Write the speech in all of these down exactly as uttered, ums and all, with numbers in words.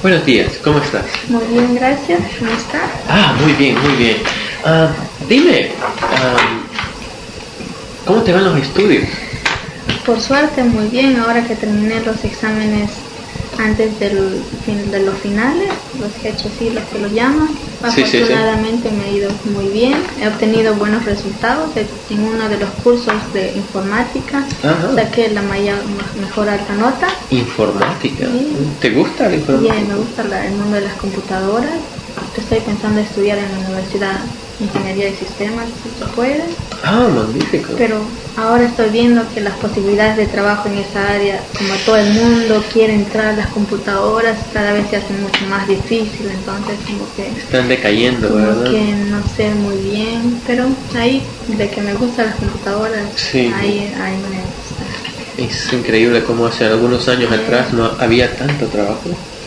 Buenos días, ¿cómo estás? Muy bien, gracias. ¿Cómo estás? Ah, muy bien, muy bien. Uh, dime, um, ¿cómo te van los estudios? Por suerte, muy bien. Ahora que terminé los exámenes antes del fin, de los finales, los H S I, los que lo llaman, Sí, afortunadamente sí, sí. me ha ido muy bien. He obtenido buenos resultados en uno de los cursos de informática. Ajá. Saqué la mayor, mejor alta nota. ¿Informática? Sí. ¿Te gusta la informática? Bien, me gusta la, el mundo de las computadoras. Estoy pensando estudiar en la Universidad Ingeniería de Sistemas, si se puede. Ah, magnífico. Pero ahora estoy viendo que las posibilidades de trabajo en esa área, como todo el mundo quiere entrar a las computadoras, cada vez se hace mucho más difícil, entonces como que... Están decayendo, como ¿verdad? que no sé muy bien, pero ahí, de que me gustan las computadoras, sí. ahí, ahí me gusta. Es increíble cómo hace algunos años sí. atrás no había tanto trabajo.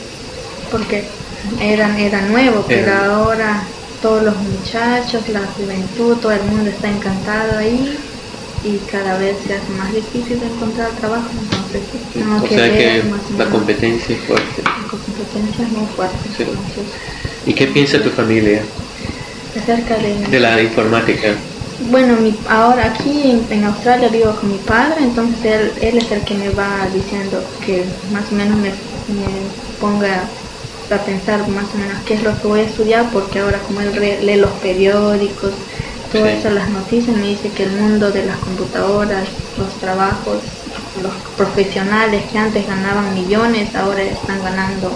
Porque era, era nuevo, pero era... ahora todos los muchachos, la juventud, todo el mundo está encantado ahí y cada vez se hace más difícil de encontrar trabajo, entonces tengo o que sea ver que más la competencia es fuerte. La competencia es muy fuerte. Sí. Entonces, ¿y qué piensa tu familia acerca de, de la informática? Bueno, mi, ahora aquí en, en Australia vivo con mi padre, entonces él, él es el que me va diciendo que más o menos me, me ponga a pensar más o menos qué es lo que voy a estudiar, porque ahora como él re, lee los periódicos, todas sí. esas las noticias, me dice que el mundo de las computadoras, los trabajos, los profesionales que antes ganaban millones, ahora están ganando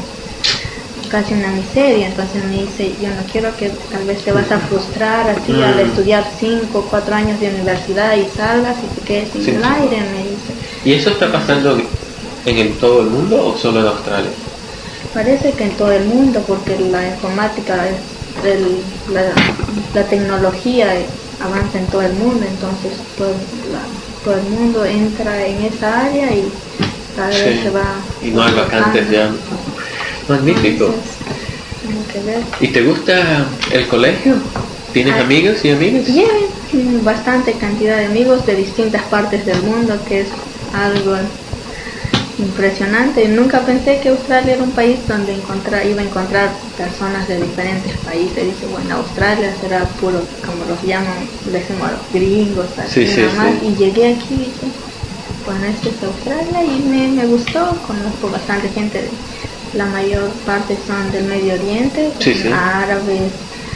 casi una miseria. Entonces me dice, yo no quiero que tal vez te vas a frustrar así mm. al estudiar cinco o cuatro años de universidad y salgas y te quedes sin sí. el aire, me dice. ¿Y eso está pasando en, en todo el mundo o solo en Australia? Parece que en todo el mundo, porque la informática, es el, la, la tecnología avanza en todo el mundo, entonces todo, la, todo el mundo entra en esa área y cada sí. vez se va... Y no hay vacantes ya. Magnífico. Entonces, que ver. ¿Y te gusta el colegio? ¿Tienes ah, amigos y amigas? Bien, bastante cantidad de amigos de distintas partes del mundo, que es algo impresionante. Nunca pensé que Australia era un país donde encontrar, iba a encontrar personas de diferentes países. Dice, bueno, Australia será puro, como los llaman, decimos los gringos, así sí, nada sí, más. Sí. Y llegué aquí y dije, bueno, esto es Australia y me, me gustó. Conozco bastante gente, de, la mayor parte son del Medio Oriente, sí, sí. árabes,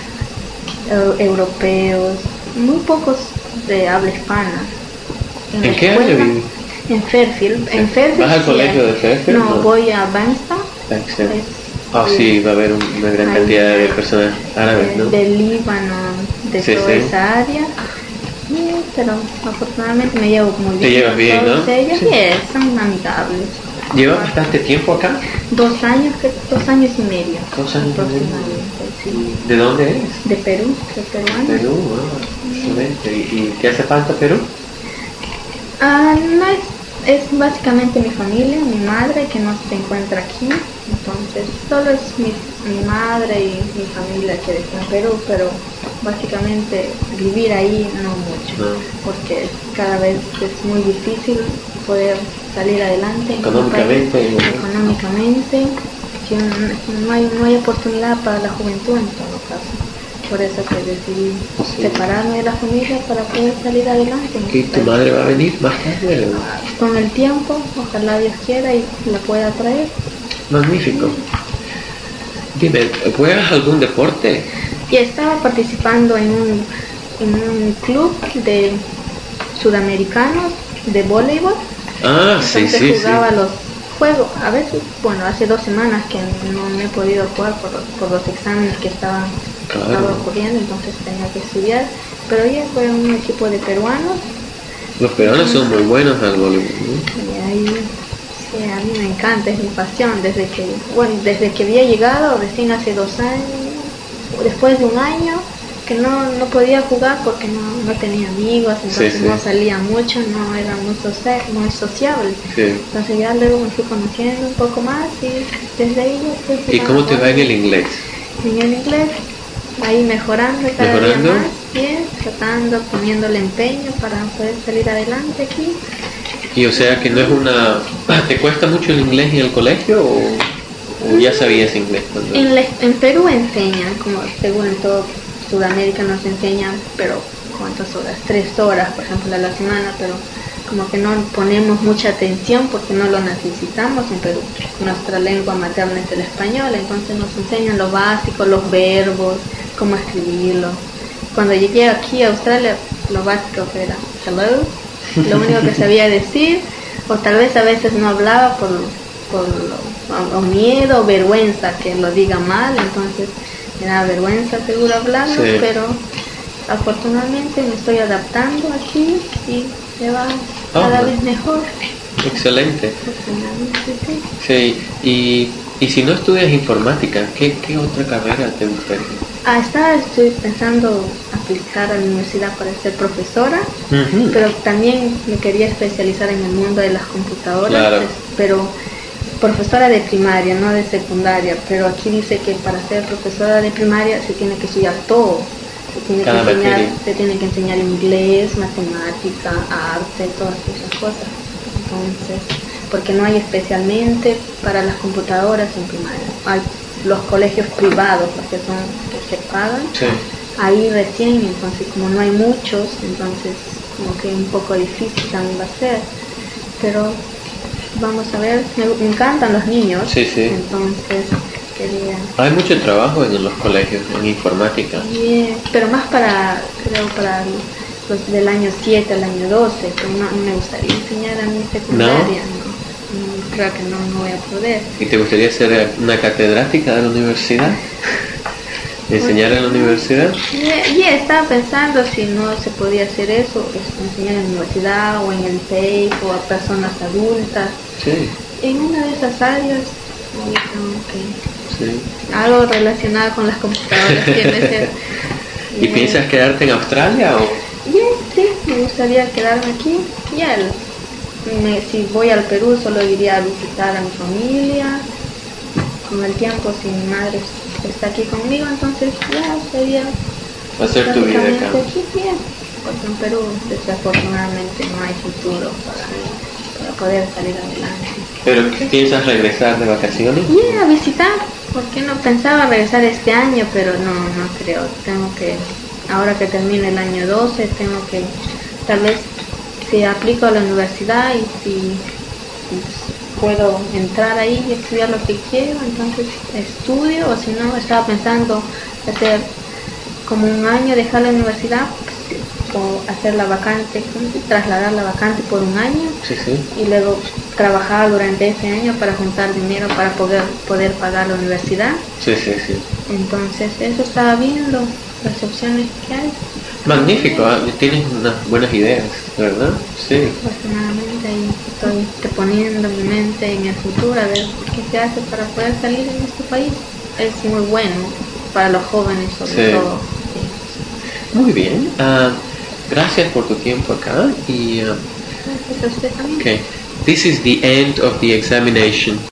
e- europeos, muy pocos de habla hispana. ¿En, ¿En qué área vives? En Fairfield. Sí. En Fairfield. ¿Vas al sí, colegio de Fairfield? No, no, voy a Bankstown. Bankstown. Ah, oh, sí, va a haber una gran cantidad de, de personas árabes, de, ¿no? De Líbano, de sí, toda sí. esa área. Sí, pero afortunadamente me llevo muy bien. Te llevas bien, ¿no? Ellos, sí. Bien, son amigables. ¿Llevas bastante tiempo acá? Dos años, dos años y medio. Dos años aproximadamente, sí. ¿De dónde eres? De Perú, de peruano. Perú, oh, excelente. ¿Y, ¿Y qué hace falta Perú? Ah, no es, es básicamente mi familia, mi madre que no se encuentra aquí, entonces solo es mi, mi madre y mi familia que está en Perú, pero básicamente vivir ahí no mucho, no. Porque cada vez es muy difícil poder salir adelante económicamente, país, económicamente, no hay, no hay oportunidad para la juventud en todo caso. Por eso que decidí sí. separarme de la familia para poder salir adelante. ¿Y tu madre va a venir más tarde? Con el tiempo, ojalá Dios quiera y la pueda traer. Magnífico. Dime, ¿juegas algún deporte? Y estaba participando en un, en un club de sudamericanos de voleibol. Ah, entonces sí, sí, jugaba sí. los juegos, a veces, bueno, hace dos semanas que no me he podido jugar por, por los exámenes que estaban claro. estaba ocurriendo, entonces tenía que estudiar, pero ya fue un equipo de peruanos. Los peruanos son muy buenos al voleibol, ¿no? Y ahí, sí, a mí me encanta, es mi pasión, desde que, bueno, desde que había llegado, recién hace dos años, después de un año, que no, no podía jugar porque no, no tenía amigos, entonces sí, sí. no salía mucho, no era muy, socia- muy sociable. Sí. Entonces ya luego me fui conociendo un poco más y desde ahí ya estoy. ¿Y cómo te va en el inglés? En el inglés, ahí mejorando cada ¿Mejorando? día más, bien, tratando, poniéndole empeño para poder salir adelante aquí. Y o sea que no es una... ¿Te cuesta mucho el inglés en el colegio o...? ¿O ya sabías inglés cuando? En, la- en Perú enseñan, como según en todo Sudamérica nos enseñan, pero ¿cuántas horas? Tres horas, por ejemplo, a la semana, pero como que no ponemos mucha atención porque no lo necesitamos en Perú. Nuestra lengua materna es el español, entonces nos enseñan lo básico, los verbos, cómo escribirlo. Cuando llegué aquí a Australia, lo básico era hello, lo único que sabía decir, o tal vez a veces no hablaba por, por o, o miedo o vergüenza que lo diga mal, entonces me da vergüenza seguro hablarlo, Sí. pero afortunadamente me estoy adaptando aquí y me va Oh, cada no. vez mejor. Excelente. Afortunadamente, sí. Sí, y, y si no estudias informática, ¿qué, qué otra carrera te gustaría? Ah, está, estoy pensando aplicar a la universidad para ser profesora, Ujú. pero también me quería especializar en el mundo de las computadoras, Claro. es- pero profesora de primaria, no de secundaria, pero aquí dice que para ser profesora de primaria se tiene que estudiar todo, se tiene Cada que enseñar, materia. se tiene que enseñar inglés, matemática, arte, todas esas cosas. Entonces, porque no hay especialmente para las computadoras en primaria, hay los colegios privados, los que son que se pagan, Sí. ahí recién, entonces como no hay muchos, entonces como que un poco difícil también va a ser, pero vamos a ver, me, me encantan los niños, Sí, sí. entonces quería, Hay mucho trabajo en los colegios, en informática. yeah, pero más para, creo para los del año siete al año doce, pero no, no me gustaría enseñar a mi secundaria, no, no, creo que no, no voy a poder. ¿Y te gustaría ser una catedrática de la universidad? ¿Enseñar en la universidad? Y yeah, estaba pensando si no se podía hacer eso, es enseñar en la universidad o en el T E I o a personas adultas. Sí, En una de esas áreas, ahorita, ok, sí. algo relacionado con las computadoras tiene que ser. ¿Y Yeah. piensas quedarte en Australia o...? Yeah, sí, me gustaría quedarme aquí. Ya, el- me- si voy al Perú solo iría a visitar a mi familia. Con el tiempo, si mi madre está aquí conmigo, entonces ya sería hacer tu vida acá? prácticamente aquí, bien. Porque en Perú desafortunadamente no hay futuro para, para poder salir adelante. ¿Pero piensas regresar de vacaciones? Y a visitar, porque no pensaba regresar este año, pero no, no creo. Tengo que, ahora que termine el año doce, tengo que, tal vez, si aplico a la universidad y si, si puedo entrar ahí y estudiar lo que quiero, entonces estudio, o si no, estaba pensando hacer como un año, dejar la universidad, o hacer la vacante, trasladar la vacante por un año Sí, sí. y luego trabajar durante ese año para juntar dinero para poder poder pagar la universidad. Sí, sí, sí. Entonces eso estaba viendo las opciones que hay. Magnífico, ¿ah? Tienes unas buenas ideas, ¿verdad? Sí. Afortunadamente ahí estoy poniendo mi mente en el futuro a ver qué se hace para poder salir en este país. Es muy bueno para los jóvenes sobre Sí. todo. Sí. Muy bien. Ah, gracias por tu tiempo acá y... ah, Gracias a usted también. okay. This is the end of the examination.